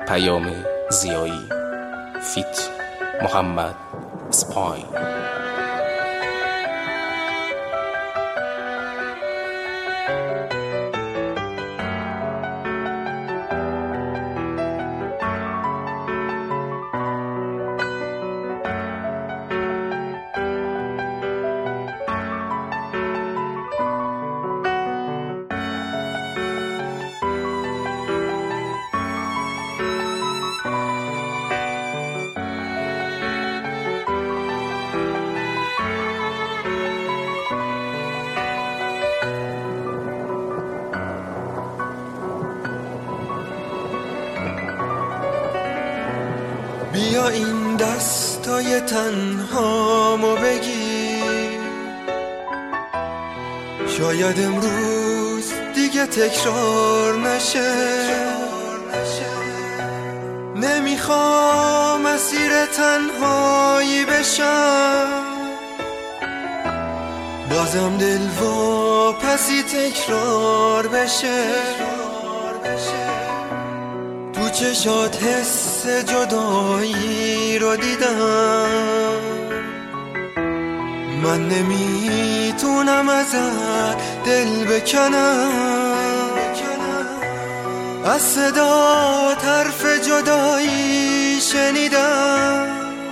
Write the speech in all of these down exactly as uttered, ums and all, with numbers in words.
پیام ضیایی فیت محمد اسپای. بیا این دستای تنهامو بگیر، شاید امروز دیگه تکرار نشه. نمیخوام اسیر تنهایی بشم، بازم دل واپسی تکرار بشه. تو چشات حس جدایی رو دیدم، من نمیتونم ازت دل بکنم. از صدا طرف جدایی شنیدم،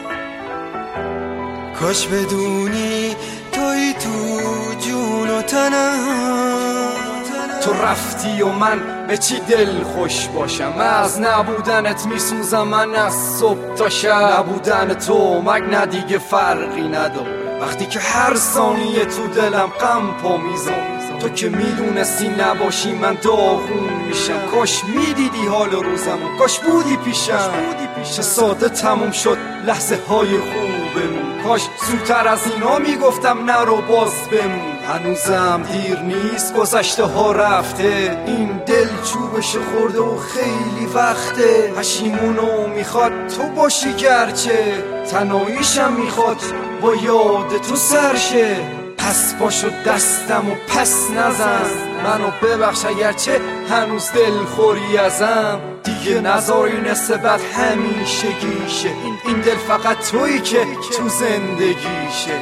کاش بدونی توی تو جون و تنم. تو رفتی و من به چی دل خوش باشم، من از نبودنت میسوزم، من از صبح تا شب. نبودن تو مگ ندیگه فرقی نداره، وقتی که هر ثانیه تو دلم غم پا میزم. تو که میدونستی نباشی من داغون میشم، کاش میدیدی حال روزمو، کاش بودی پیشم. چه ساده تموم شد لحظه های خوبمون، کاش زودتر از اینا میگفتم نرو باز بمون. هنوزم دیر نیست، گذشته ها رفته، این دل چوبش خورده و خیلی وقته. پشیمونو میخواد تو باشی گرچه تنهاییشم میخواد با یاد تو سرشه. پس باشو دستم و پس نزن، منو ببخش اگرچه هنوز دل خوری ازم. دیگه نذاری نسبت همیشه گیشه، این, این دل فقط تویی که تو زندگیشه.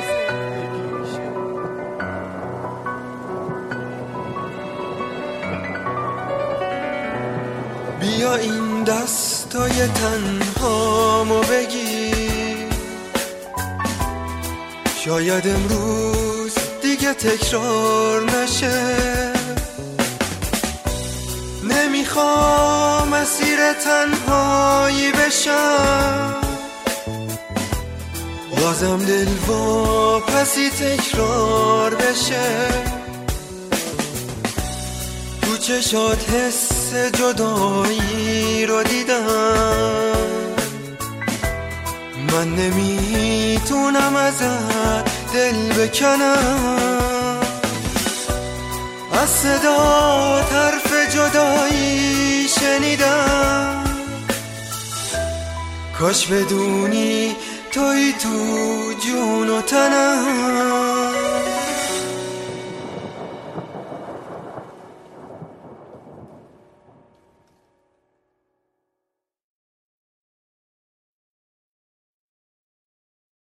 بیا این دستای تنهامو بگیر، شاید امروز دیگه تکرار نشه. نمیخوام اسیر تنهایی بشم، بازم دل واپسی تکرار بشه. تو چشات حس جدایی رو دیدم، من نمیتونم ازت دل بکنم. از صدا طرف جدایی شنیدم، کاش بدونی توی تو جون و تنم.